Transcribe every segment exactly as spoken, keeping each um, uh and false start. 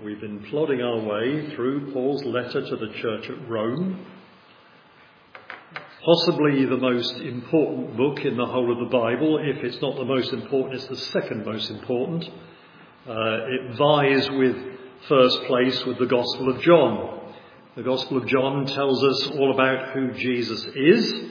We've been plodding our way through Paul's letter to the church at Rome, possibly the most important book in the whole of the Bible. If it's not the most important, it's the second most important. Uh, it vies with first place with the Gospel of John. The Gospel of John tells us all about who Jesus is,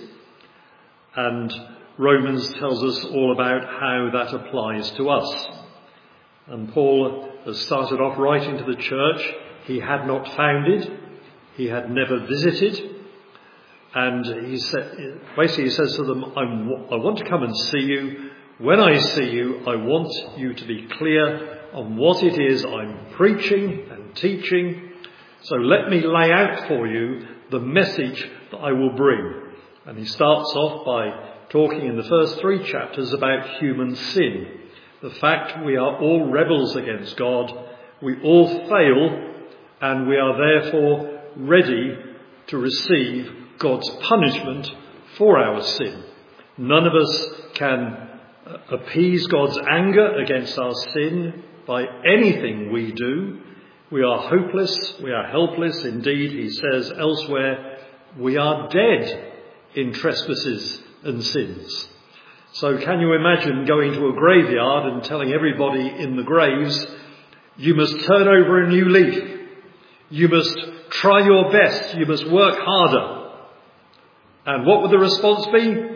and Romans tells us all about how that applies to us. And Paul has started off writing to the church he had not founded, he had never visited, and he said, basically he says to them, I'm, I want to come and see you. When I see you, I want you to be clear on what it is I'm preaching and teaching. So let me lay out for you the message that I will bring. And he starts off by talking in the first three chapters about human sin. The fact we are all rebels against God, we all fail, and we are therefore ready to receive God's punishment for our sin. None of us can appease God's anger against our sin by anything we do. We are hopeless, we are helpless. Indeed, he says elsewhere, we are dead in trespasses and sins. So can you imagine going to a graveyard and telling everybody in the graves, you must turn over a new leaf. You must try your best. You must work harder. And what would the response be?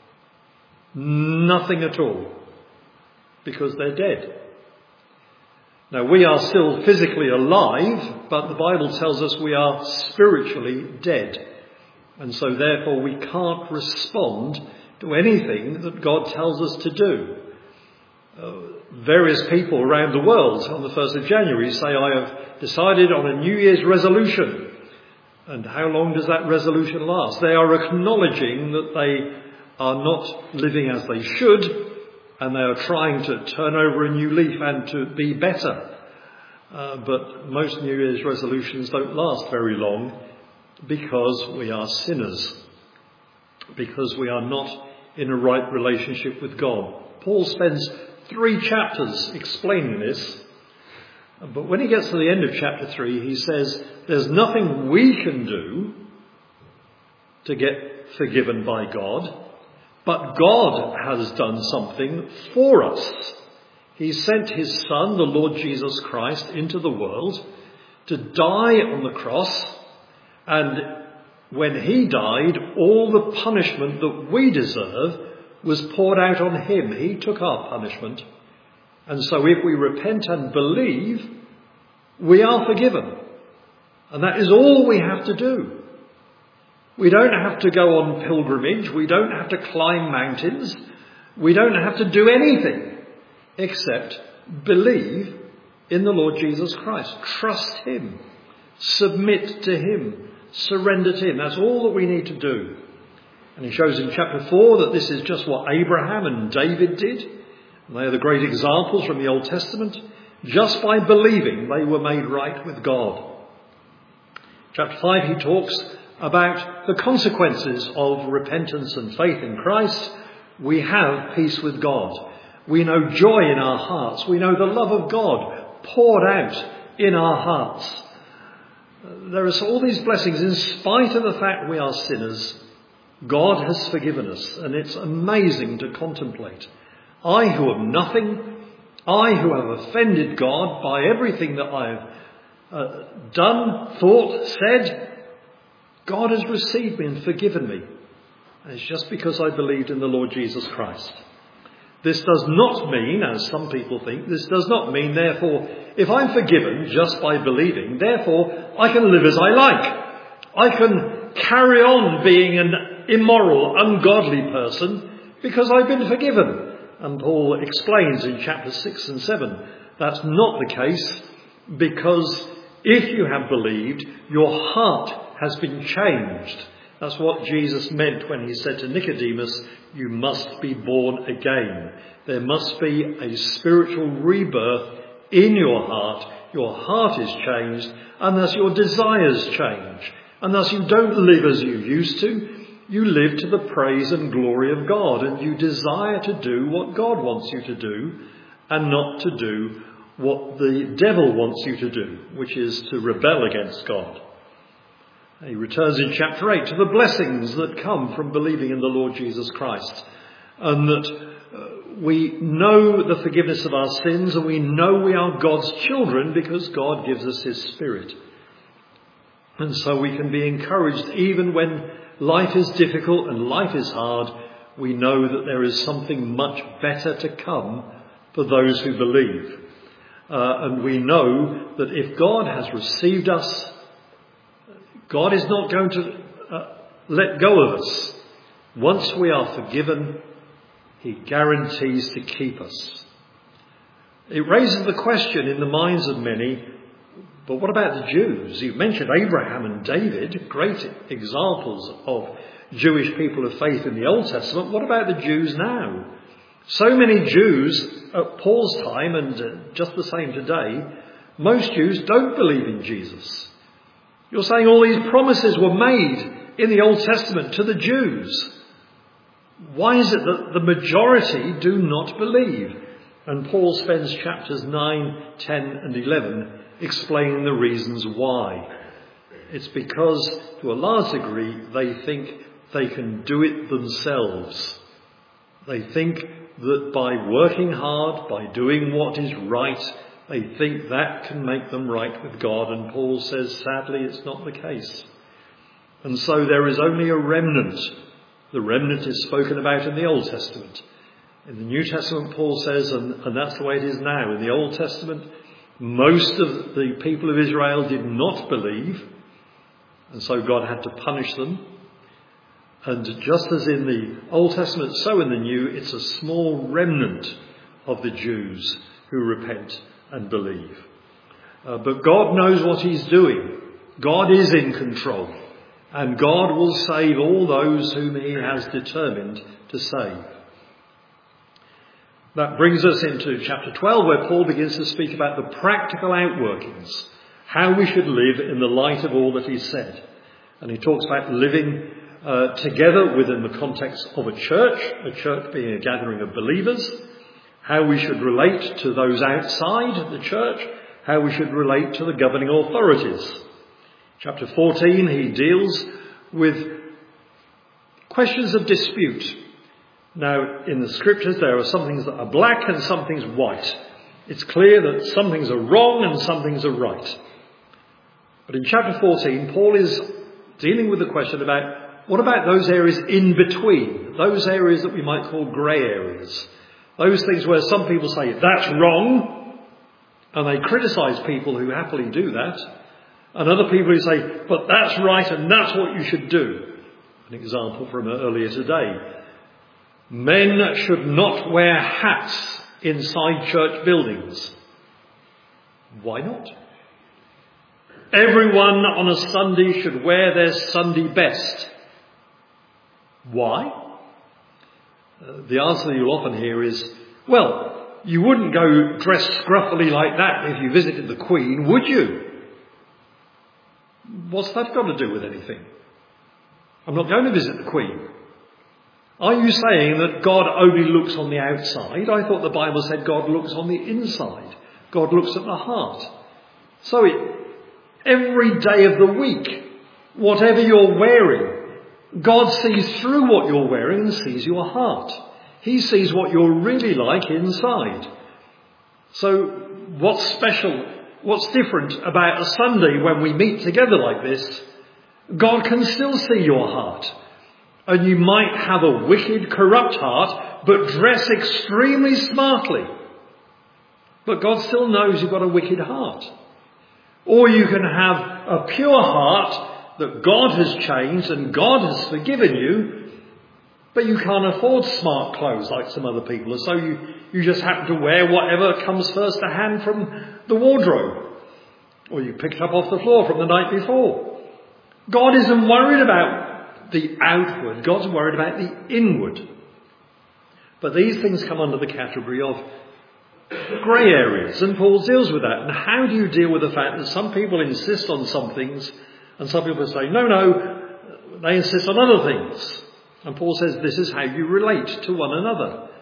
Nothing at all. Because they're dead. Now, we are still physically alive, but the Bible tells us we are spiritually dead. And so therefore we can't respond to anything that God tells us to do. Uh, various people around the world on the first of January say, I have decided on a New Year's resolution. And how long does that resolution last? They are acknowledging that they are not living as they should, and they are trying to turn over a new leaf and to be better. Uh, but most New Year's resolutions don't last very long because we are sinners, because we are not in a right relationship with God. Paul spends three chapters explaining this, but when he gets to the end of chapter three, he says there's nothing we can do to get forgiven by God, but God has done something for us. He sent his Son, the Lord Jesus Christ, into the world to die on the cross, and when he died, all the punishment that we deserve was poured out on him. He took our punishment. And so if we repent and believe, we are forgiven. And that is all we have to do. We don't have to go on pilgrimage. We don't have to climb mountains. We don't have to do anything except believe in the Lord Jesus Christ. Trust him. Submit to him. Surrender to him. That's all that we need to do. And he shows in chapter four that this is just what Abraham and David did. And they are the great examples from the Old Testament. Just by believing, they were made right with God. Chapter five, he talks about the consequences of repentance and faith in Christ. We have peace with God. We know joy in our hearts. We know the love of God poured out in our hearts. There are all these blessings. In spite of the fact we are sinners, God has forgiven us, and it's amazing to contemplate. I who am nothing, I who have offended God by everything that I have uh, done, thought, said, God has received me and forgiven me. And it's just because I believed in the Lord Jesus Christ. This does not mean, as some people think, this does not mean, therefore, if I'm forgiven just by believing, therefore, I can live as I like. I can carry on being an immoral, ungodly person because I've been forgiven. And Paul explains in chapters six and seven, that's not the case, because if you have believed, your heart has been changed. That's what Jesus meant when he said to Nicodemus, you must be born again. There must be a spiritual rebirth in your heart. Your heart is changed, and thus your desires change. And thus you don't live as you used to. You live to the praise and glory of God, and you desire to do what God wants you to do and not to do what the devil wants you to do, which is to rebel against God. He returns in chapter eight to the blessings that come from believing in the Lord Jesus Christ, and that uh, we know the forgiveness of our sins, and we know we are God's children because God gives us his Spirit. And so we can be encouraged even when life is difficult and life is hard. We know that there is something much better to come for those who believe. Uh, and we know that if God has received us, God is not going to uh, let go of us. Once we are forgiven, he guarantees to keep us. It raises the question in the minds of many, but what about the Jews? You've mentioned Abraham and David, great examples of Jewish people of faith in the Old Testament. What about the Jews now? So many Jews at Paul's time, and uh, just the same today, most Jews don't believe in Jesus. You're saying all these promises were made in the Old Testament to the Jews. Why is it that the majority do not believe? And Paul spends chapters nine, ten and eleven explaining the reasons why. It's because, to a large degree, they think they can do it themselves. They think that by working hard, by doing what is right, they think that can make them right with God. And Paul says, sadly, it's not the case. And so there is only a remnant. The remnant is spoken about in the Old Testament. In the New Testament, Paul says, and, and that's the way it is now. In the Old Testament, most of the people of Israel did not believe, and so God had to punish them. And just as in the Old Testament, so in the New, it's a small remnant of the Jews who repent and believe. Uh, but God knows what he's doing. God is in control. And God will save all those whom he has determined to save. That brings us into chapter twelve, where Paul begins to speak about the practical outworkings, how we should live in the light of all that he's said. And he talks about living uh, together within the context of a church, a church being a gathering of believers, how we should relate to those outside the church, how we should relate to the governing authorities. Chapter fourteen, he deals with questions of dispute. Now, in the scriptures, there are some things that are black and some things white. It's clear that some things are wrong and some things are right. But in chapter fourteen, Paul is dealing with the question about what about those areas in between, those areas that we might call grey areas, those things where some people say, that's wrong, and they criticise people who happily do that, and other people who say, but that's right and that's what you should do. An example from earlier today. Men should not wear hats inside church buildings. Why not? Everyone on a Sunday should wear their Sunday best. Why? Uh, the answer that you'll often hear is, well, you wouldn't go dressed scruffily like that if you visited the Queen, would you? What's that got to do with anything? I'm not going to visit the Queen. Are you saying that God only looks on the outside? I thought the Bible said God looks on the inside. God looks at the heart. So it, every day of the week, whatever you're wearing, God sees through what you're wearing and sees your heart. He sees what you're really like inside. So what's special, what's different about a Sunday when we meet together like this? God can still see your heart. And you might have a wicked, corrupt heart, but dress extremely smartly. But God still knows you've got a wicked heart. Or you can have a pure heart that God has changed and God has forgiven you, but you can't afford smart clothes like some other people. And so you, you just happen to wear whatever comes first to hand from the wardrobe. Or you picked up off the floor from the night before. God isn't worried about the outward. God's worried about the inward. But these things come under the category of grey areas, and Paul deals with that. And how do you deal with the fact that some people insist on some things and some people say, no, no, they insist on other things? And Paul says this is how you relate to one another.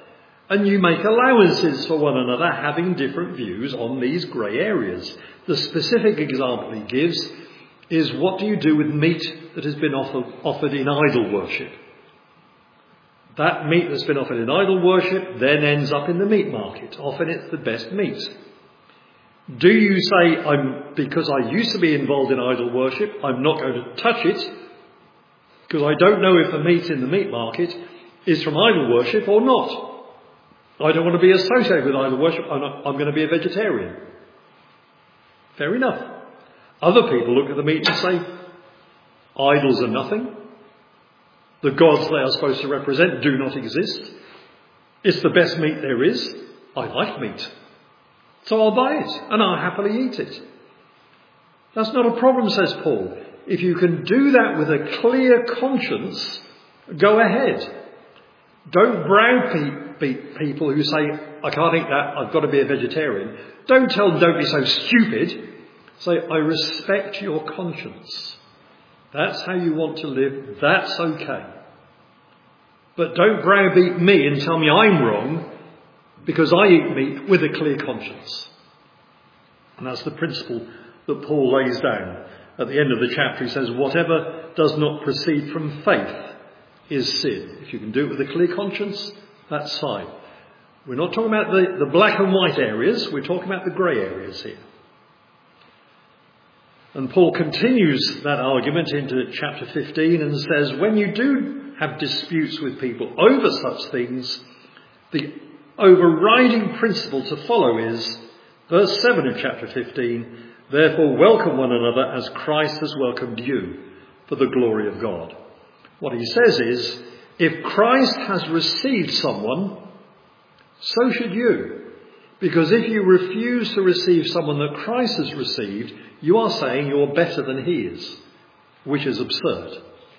And you make allowances for one another, having different views on these grey areas. The specific example he gives is, what do you do with meat that has been offer, offered in idol worship? That meat that's been offered in idol worship then ends up in the meat market. Often it's the best meat. Do you say, I'm, because I used to be involved in idol worship, I'm not going to touch it, because I don't know if the meat in the meat market is from idol worship or not. I don't want to be associated with idol worship, I'm, not, I'm going to be a vegetarian. Fair enough. Other people look at the meat and say, idols are nothing. The gods they are supposed to represent do not exist. It's the best meat there is. I like meat. So I'll buy it and I'll happily eat it. That's not a problem, says Paul. If you can do that with a clear conscience, go ahead. Don't browbeat people who say, I can't eat that, I've got to be a vegetarian. Don't tell them, don't be so stupid. Say, I respect your conscience. That's how you want to live. That's okay. But don't browbeat me and tell me I'm wrong because I eat meat with a clear conscience. And that's the principle that Paul lays down. At the end of the chapter he says, whatever does not proceed from faith is sin. If you can do it with a clear conscience, that's fine. We're not talking about the, the black and white areas, we're talking about the grey areas here. And Paul continues that argument into chapter fifteen and says, when you do have disputes with people over such things, the overriding principle to follow is, verse seven of chapter fifteen, therefore welcome one another as Christ has welcomed you for the glory of God. What he says is, if Christ has received someone, so should you. Because if you refuse to receive someone that Christ has received, you are saying you're better than he is, which is absurd.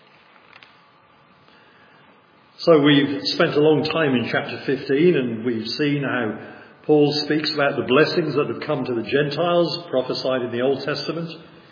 So we've spent a long time in chapter fifteen and we've seen how Paul speaks about the blessings that have come to the Gentiles, prophesied in the Old Testament.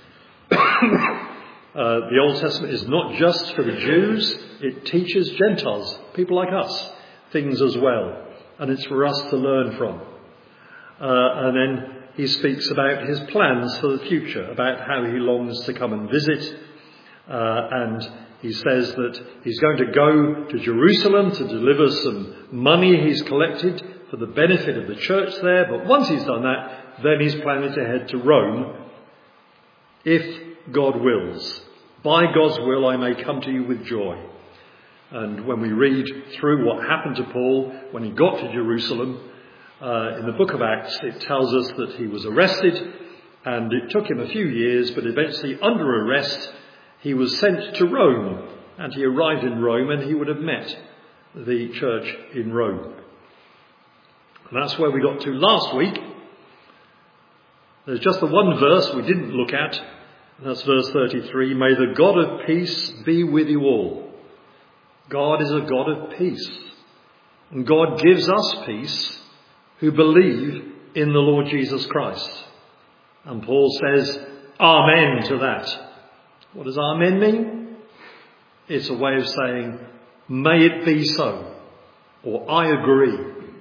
Uh, the Old Testament is not just for the Jews, it teaches Gentiles, people like us, things as well. And it's for us to learn from. Uh, and then he speaks about his plans for the future, about how he longs to come and visit. Uh, and he says that he's going to go to Jerusalem to deliver some money he's collected for the benefit of the church there. But once he's done that, then he's planning to head to Rome, if God wills. By God's will I may come to you with joy. And when we read through what happened to Paul when he got to Jerusalem, uh, in the book of Acts, it tells us that he was arrested and it took him a few years, but eventually under arrest he was sent to Rome, and he arrived in Rome and he would have met the church in Rome. And that's where we got to last week. There's just the one verse we didn't look at, and that's verse thirty-three. May the God of peace be with you all. God is a God of peace. And God gives us peace who believe in the Lord Jesus Christ. And Paul says, Amen to that. What does Amen mean? It's a way of saying, may it be so, or I agree.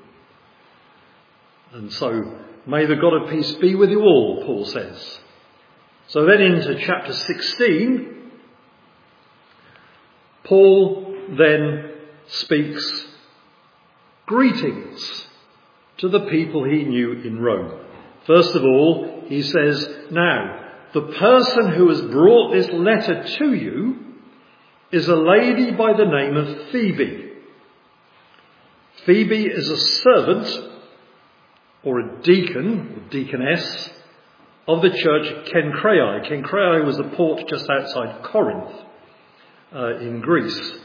And so, may the God of peace be with you all, Paul says. So then into chapter sixteen, Paul then speaks greetings to the people he knew in Rome. First of all, he says, now, the person who has brought this letter to you is a lady by the name of Phoebe. Phoebe is a servant or a deacon, or deaconess, of the church at Cenchreae. Cenchreae was a port just outside Corinth uh, in Greece.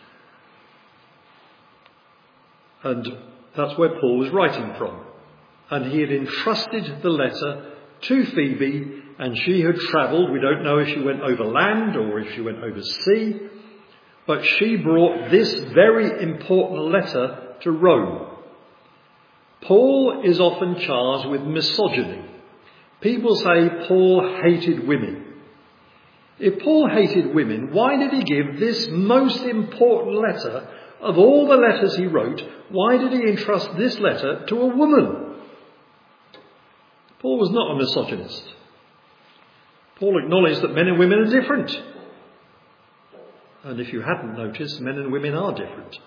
And that's where Paul was writing from. And he had entrusted the letter to Phoebe, and she had travelled. We don't know if she went over land or if she went over sea, but she brought this very important letter to Rome. Paul is often charged with misogyny. People say Paul hated women. If Paul hated women, why did he give this most important letter of all the letters he wrote, why did he entrust this letter to a woman? Paul was not a misogynist. Paul acknowledged that men and women are different. And if you hadn't noticed, men and women are different.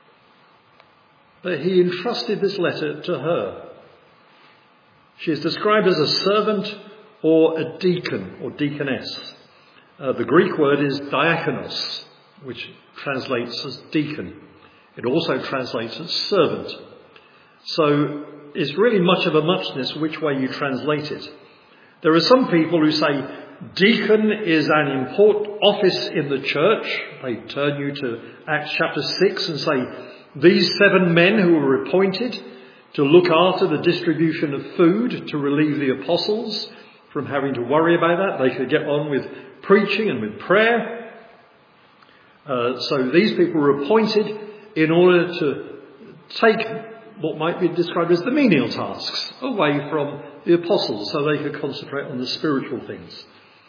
But he entrusted this letter to her. She is described as a servant or a deacon or deaconess. Uh, the Greek word is diakonos, which translates as deacon. It also translates as servant. So it's really much of a muchness which way you translate it. There are some people who say deacon is an important office in the church. They turn you to Acts chapter six and say, these seven men who were appointed to look after the distribution of food to relieve the apostles from having to worry about that. They could get on with preaching and with prayer. Uh, so these people were appointed in order to take what might be described as the menial tasks away from the apostles so they could concentrate on the spiritual things.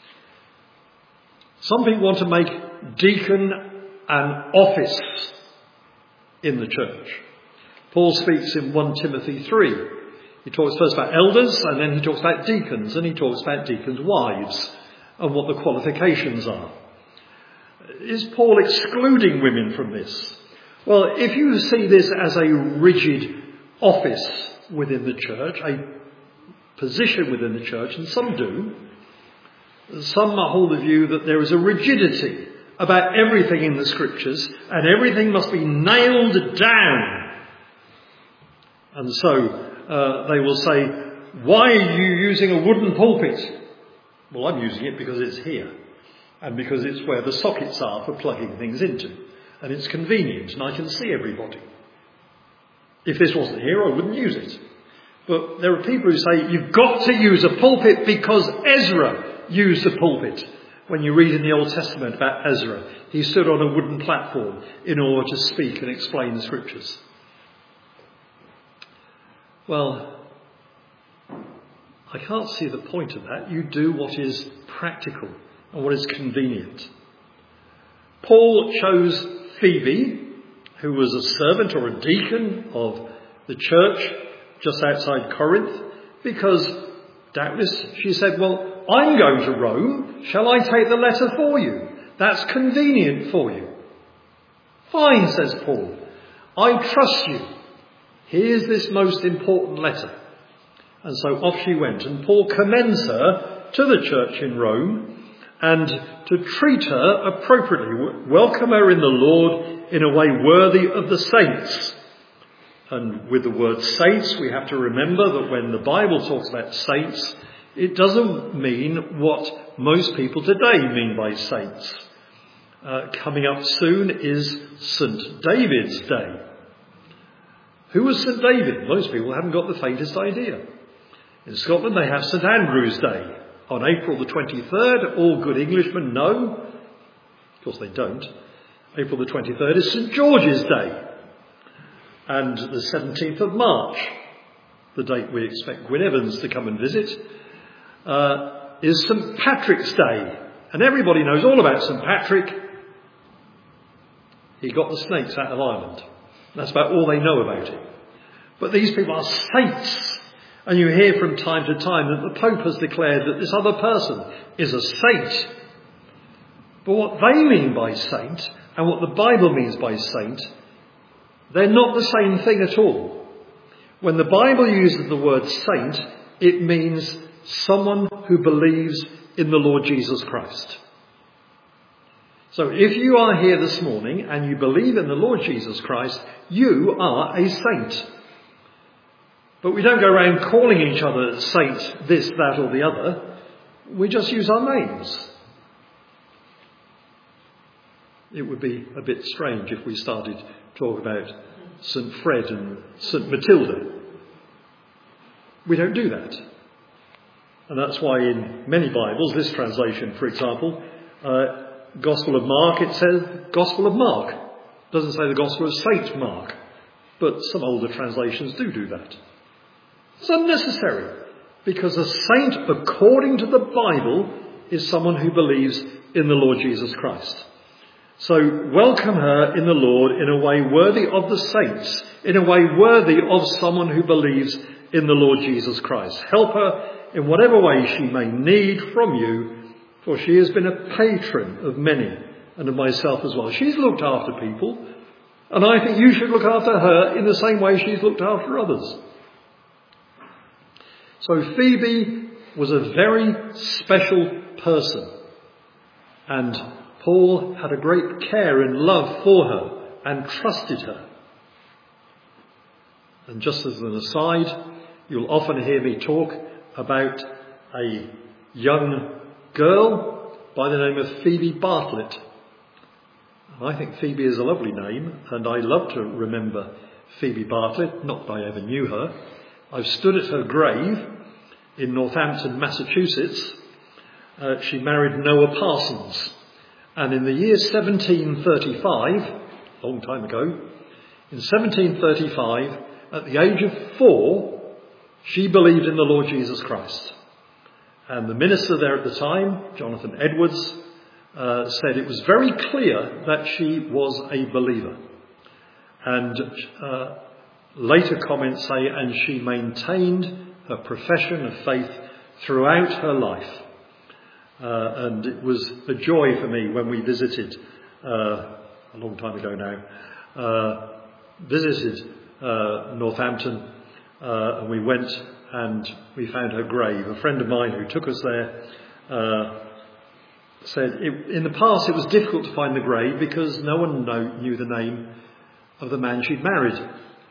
Some people want to make deacon an office in the church. Paul speaks in First Timothy three. He talks first about elders and then he talks about deacons, and he talks about deacons' wives and what the qualifications are. Is Paul excluding women from this? Well, if you see this as a rigid office within the church, a position within the church, and some do, some hold the view that there is a rigidity about everything in the scriptures and everything must be nailed down. And so uh, they will say, why are you using a wooden pulpit? Well, I'm using it because it's here and because it's where the sockets are for plugging things into. And it's convenient and I can see everybody. If this wasn't here, I wouldn't use it. But there are people who say you've got to use a pulpit because Ezra used a pulpit. When you read in the Old Testament about Ezra, he stood on a wooden platform in order to speak and explain the scriptures. Well, I can't see the point of that. You do what is practical and what is convenient. Paul chose Phoebe, who was a servant or a deacon of the church just outside Corinth, because doubtless she said, well, I'm going to Rome. Shall I take the letter for you? That's convenient for you. Fine, says Paul. I trust you. Here's this most important letter. And so off she went. And Paul commends her to the church in Rome and to treat her appropriately, welcome her in the Lord in a way worthy of the saints. And with the word saints, we have to remember that when the Bible talks about saints, it doesn't mean what most people today mean by saints. Uh, coming up soon is Saint David's Day. Who was Saint David? Most people haven't got the faintest idea. In Scotland they have Saint Andrew's Day on April the twenty-third. All good Englishmen know. Of course they don't. April the twenty-third is Saint George's Day. And the seventeenth of March, the date we expect Gwyn Evans to come and visit, uh, is Saint Patrick's Day. And everybody knows all about Saint Patrick. He got the snakes out of Ireland. That's about all they know about it. But these people are saints. And you hear from time to time that the Pope has declared that this other person is a saint. But what they mean by saint and what the Bible means by saint, they're not the same thing at all. When the Bible uses the word saint, it means someone who believes in the Lord Jesus Christ. So if you are here this morning and you believe in the Lord Jesus Christ, you are a saint. But we don't go around calling each other saints, this, that or the other. We just use our names. It would be a bit strange if we started to talk about Saint Fred and Saint Matilda. We don't do that. And that's why in many Bibles, this translation, for example, uh, Gospel of Mark, it says Gospel of Mark. It doesn't say the Gospel of Saint Mark. But some older translations do do that. It's unnecessary, because a saint, according to the Bible, is someone who believes in the Lord Jesus Christ. So welcome her in the Lord in a way worthy of the saints, in a way worthy of someone who believes in the Lord Jesus Christ. Help her in whatever way she may need from you, for she has been a patron of many and of myself as well. She's looked after people, and I think you should look after her in the same way she's looked after others. So Phoebe was a very special person, and Paul had a great care and love for her and trusted her. And just as an aside, you'll often hear me talk about a young girl by the name of Phoebe Bartlett. I think Phoebe is a lovely name, and I love to remember Phoebe Bartlett, not that I ever knew her. I've stood at her grave in Northampton, Massachusetts. Uh, she married Noah Parsons. And in the year seventeen thirty-five, a long time ago, in seventeen thirty-five, at the age of four, she believed in the Lord Jesus Christ. And the minister there at the time, Jonathan Edwards, uh, said it was very clear that she was a believer. And uh, later comments say, and she maintained her profession of faith throughout her life. Uh, and it was a joy for me when we visited, uh, a long time ago now, uh, visited uh, Northampton, uh, and we went and we found her grave. A friend of mine who took us there uh, said it, in the past it was difficult to find the grave because no one know, knew the name of the man she'd married.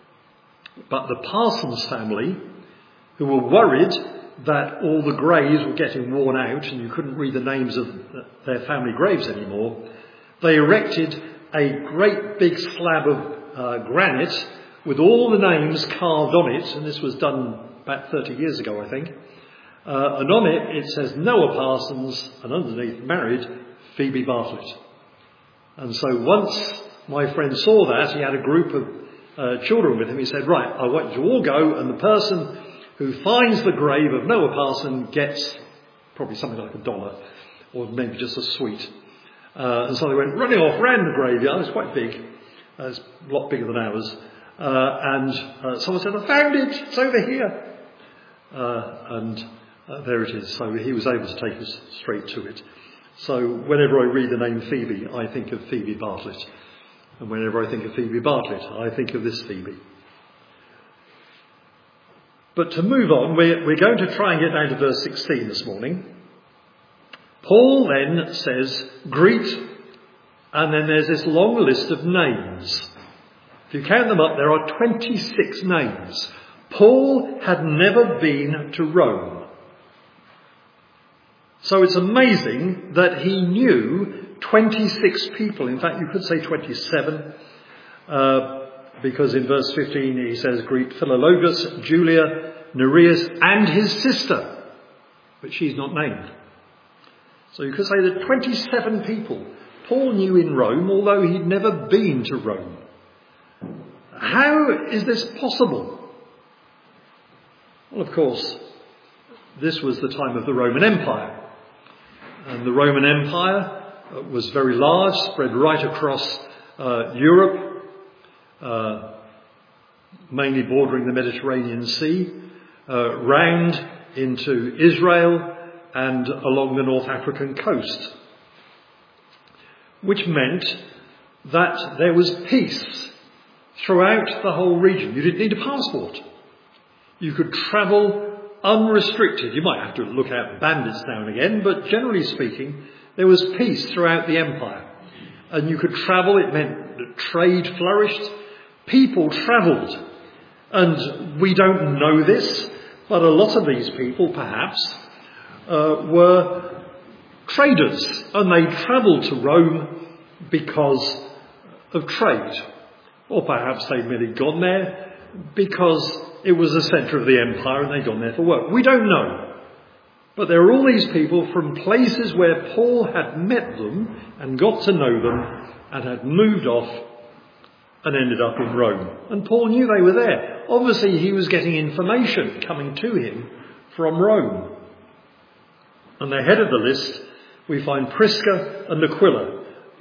But the Parsons family, who were worried that all the graves were getting worn out and you couldn't read the names of their family graves anymore, they erected a great big slab of uh, granite with all the names carved on it, and this was done about thirty years ago, I think. Uh, and on it, it says Noah Parsons, and underneath, married Phoebe Bartlett. And so once my friend saw that, he had a group of uh, children with him. He said, right, I want you to all go, and the person who finds the grave of Noah Parsons gets probably something like a dollar, or maybe just a sweet. Uh, and so they went running off, ran the graveyard. It's quite big. Uh, it's a lot bigger than ours. Uh, and uh, someone said, I found it. It's over here. Uh, and uh, there it is. So he was able to take us straight to it. So whenever I read the name Phoebe, I think of Phoebe Bartlett. And whenever I think of Phoebe Bartlett, I think of this Phoebe. But to move on, we're, we're going to try and get down to verse sixteen this morning. Paul then says, greet, and then there's this long list of names. If you count them up, there are twenty-six names. Paul had never been to Rome. So it's amazing that he knew twenty-six people. In fact, you could say twenty-seven. Uh, Because in verse fifteen he says, greet Philologus, Julia, Nereus, and his sister. But she's not named. So you could say that twenty-seven people Paul knew in Rome, although he'd never been to Rome. How is this possible? Well, of course, this was the time of the Roman Empire. And the Roman Empire was very large, spread right across uh, Europe. Uh, mainly bordering the Mediterranean Sea, uh, round into Israel and along the North African coast, which meant that there was peace throughout the whole region. You didn't need a passport. You could travel unrestricted. You might have to look out bandits now and again, but generally speaking, there was peace throughout the empire. And you could travel. It meant that trade flourished. People travelled, and we don't know this, but a lot of these people, perhaps, uh, were traders, and they travelled to Rome because of trade. Or perhaps they'd merely gone there because it was the centre of the empire and they'd gone there for work. We don't know. But there are all these people from places where Paul had met them and got to know them and had moved off and ended up in Rome. And Paul knew they were there. Obviously, he was getting information coming to him from Rome. And the head of the list, we find Prisca and Aquila.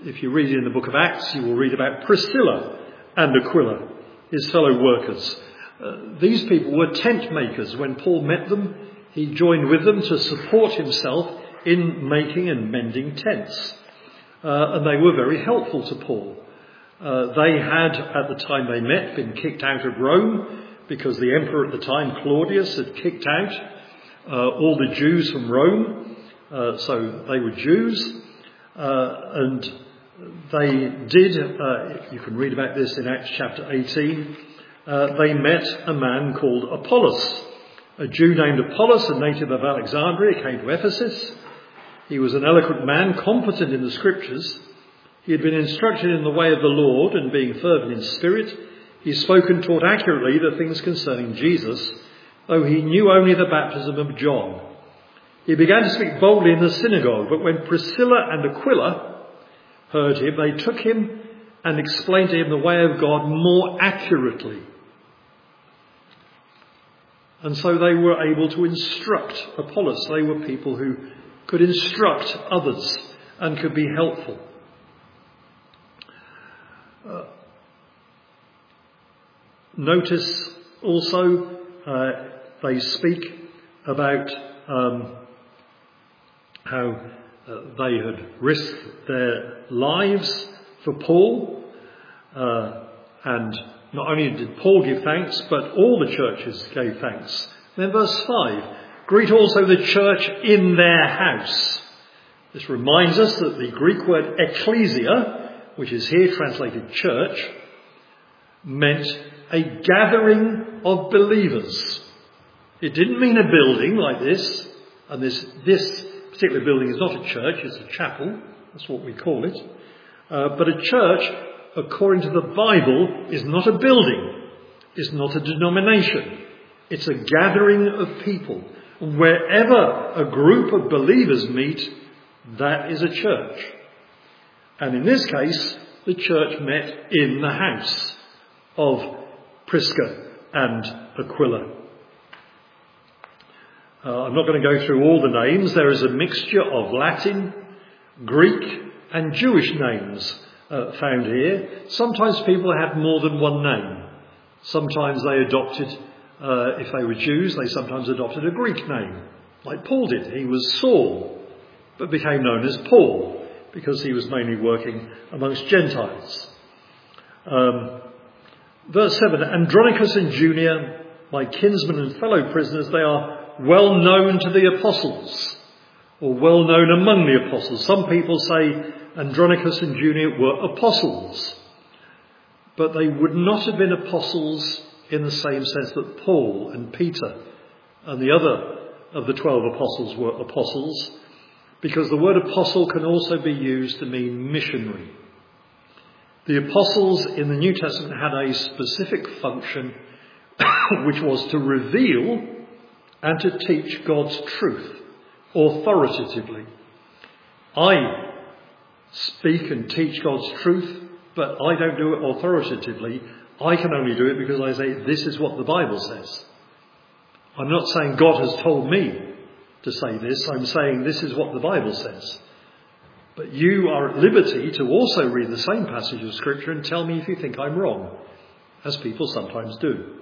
if you read in the book of Acts, you will read about Priscilla and Aquila, his fellow workers. Uh, these people were tent makers. When Paul met them, he joined with them to support himself in making and mending tents. Uh, and they were very helpful to Paul. Uh, they had, at the time they met, been kicked out of Rome because the emperor at the time, Claudius, had kicked out uh, all the Jews from Rome. Uh, so they were Jews. Uh, and they did, uh, you can read about this in Acts chapter eighteen, uh, they met a man called Apollos. A Jew named Apollos, a native of Alexandria, came to Ephesus. He was an eloquent man, competent in the scriptures. He had been instructed in the way of the Lord, and being fervent in spirit, he spoke and taught accurately the things concerning Jesus, though he knew only the baptism of John. He began to speak boldly in the synagogue, but when Priscilla and Aquila heard him, they took him and explained to him the way of God more accurately. And so they were able to instruct Apollos. They were people who could instruct others and could be helpful. Uh, notice also uh, they speak about um, how uh, they had risked their lives for Paul, uh, and not only did Paul give thanks, but all the churches gave thanks. Then verse five, greet also the church in their house. This reminds us that the Greek word ecclesia, which is here translated church, meant a gathering of believers. It didn't mean a building like this, and this, this particular building is not a church, it's a chapel, that's what we call it. Uh, but a church, according to the Bible, is not a building, it's not a denomination, it's a gathering of people. And wherever a group of believers meet, that is a church. And in this case, the church met in the house of Prisca and Aquila. Uh, I'm not going to go through all the names. There is a mixture of Latin, Greek and Jewish names uh, found here. Sometimes people had more than one name. Sometimes they adopted, uh, if they were Jews, they sometimes adopted a Greek name, like Paul did. He was Saul, but became known as Paul, because he was mainly working amongst Gentiles. Um, verse seven, Andronicus and Junia, my kinsmen and fellow prisoners, they are well known to the apostles, or well known among the apostles. Some people say Andronicus and Junia were apostles, but they would not have been apostles in the same sense that Paul and Peter and the other of the twelve apostles were apostles, because the word apostle can also be used to mean missionary. The apostles in the New Testament had a specific function, which was to reveal and to teach God's truth authoritatively. I speak and teach God's truth, but I don't do it authoritatively. I can only do it because I say, this is what the Bible says. I'm not saying God has told me to say this. I'm saying this is what the Bible says. But you are at liberty to also read the same passage of Scripture and tell me if you think I'm wrong, as people sometimes do.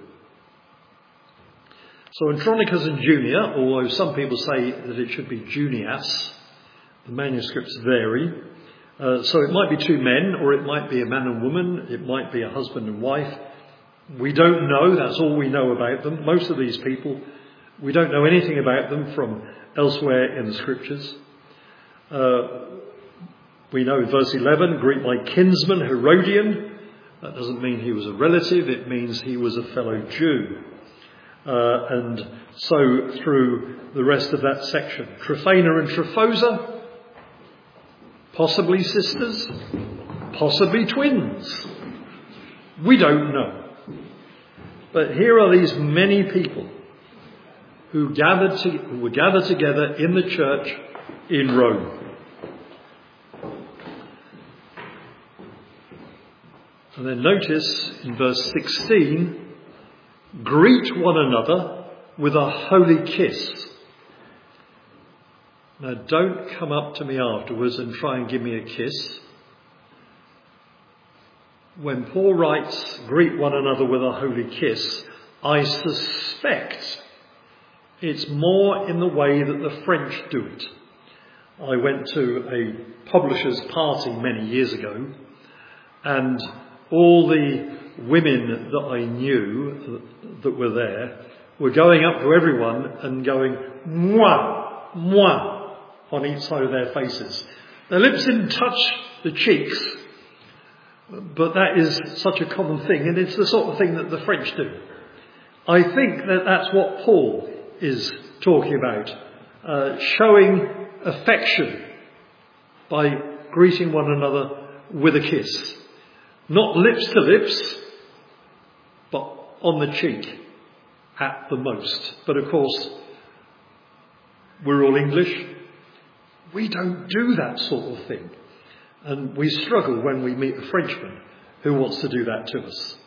So Andronicus and Junia, although some people say that it should be Junias, the manuscripts vary. Uh, so it might be two men, or it might be a man and woman, it might be a husband and wife. We don't know, that's all we know about them. Most of these people, we don't know anything about them from elsewhere in the Scriptures. Uh, we know in verse eleven, greet my kinsman Herodian. That doesn't mean he was a relative, it means he was a fellow Jew. Uh, and so through the rest of that section. Tryphena and Tryphosa, possibly sisters, possibly twins. We don't know. But here are these many people who gathered to, who were gathered together in the church in Rome. And then notice in verse sixteen, greet one another with a holy kiss. Now don't come up to me afterwards and try and give me a kiss. when Paul writes, greet one another with a holy kiss, I suspect it's more in the way that the French do it. I went to a publisher's party many years ago, and all the women that I knew that were there were going up to everyone and going, moi, moi, on each side of their faces. Their lips didn't touch the cheeks, but that is such a common thing, and it's the sort of thing that the French do. I think that that's what Paul is talking about, uh, showing affection by greeting one another with a kiss. Not lips to lips, but on the cheek at the most. But of course, we're all English. We don't do that sort of thing. And we struggle when we meet a Frenchman who wants to do that to us.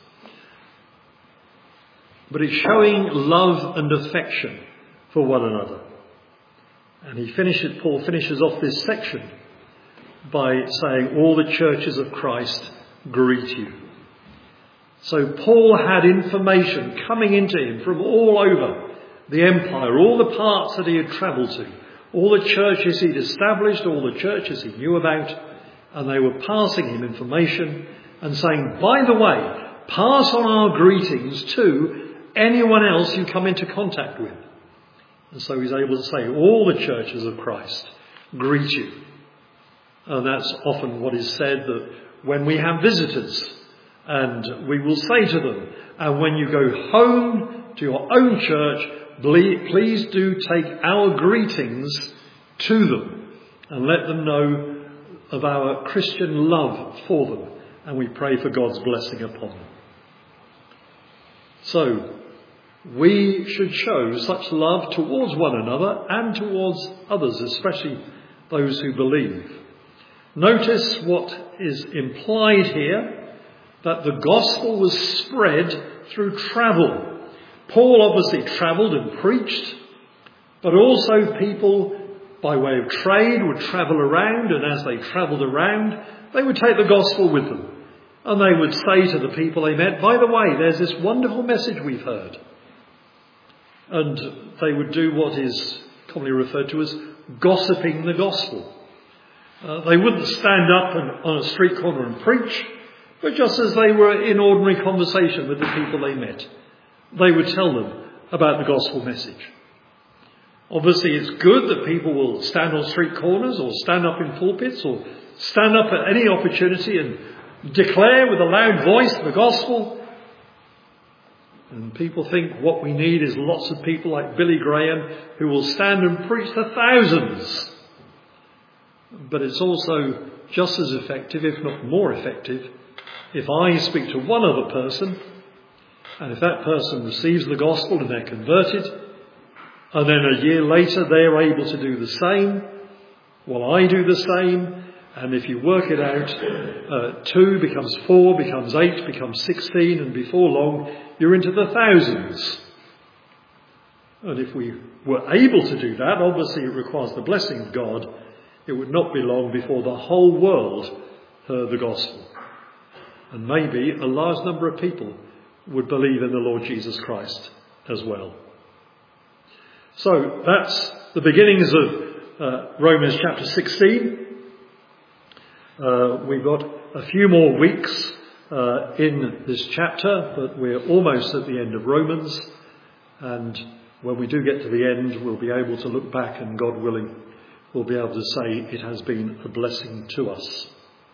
But it's showing love and affection for one another. And he finishes, Paul finishes off this section by saying, all the churches of Christ greet you. So Paul had information coming into him from all over the empire, all the parts that he had travelled to, all the churches he'd established, all the churches he knew about, and they were passing him information and saying, by the way, pass on our greetings to anyone else you come into contact with. And so he's able to say, all the churches of Christ greet you. And that's often what is said, that when we have visitors, and we will say to them, and when you go home to your own church, please do take our greetings to them and let them know of our Christian love for them. And we pray for God's blessing upon them. So, we should show such love towards one another and towards others, especially those who believe. Notice what is implied here, that the gospel was spread through travel. Paul obviously travelled and preached, but also people by way of trade would travel around, and as they travelled around, they would take the gospel with them. And they would say to the people they met, by the way, there's this wonderful message we've heard. And they would do what is commonly referred to as gossiping the gospel. Uh, they wouldn't stand up and, on a street corner and preach, but just as they were in ordinary conversation with the people they met, they would tell them about the gospel message. Obviously, it's good that people will stand on street corners or stand up in pulpits or stand up at any opportunity and declare with a loud voice the gospel. And people think what we need is lots of people like Billy Graham who will stand and preach to thousands. But it's also just as effective, if not more effective, if I speak to one other person, and if that person receives the gospel and they're converted, and then a year later they're able to do the same, well, I do the same, and if you work it out, uh, two becomes four, becomes eight, becomes sixteen, and before long you're into the thousands. And if we were able to do that, obviously it requires the blessing of God. It would not be long before the whole world heard the gospel. And maybe a large number of people would believe in the Lord Jesus Christ as well. So that's the beginnings of uh, Romans chapter sixteen. Uh, we've got a few more weeks uh, in this chapter, but we're almost at the end of Romans. And when we do get to the end, we'll be able to look back and, God willing, we'll be able to say it has been a blessing to us.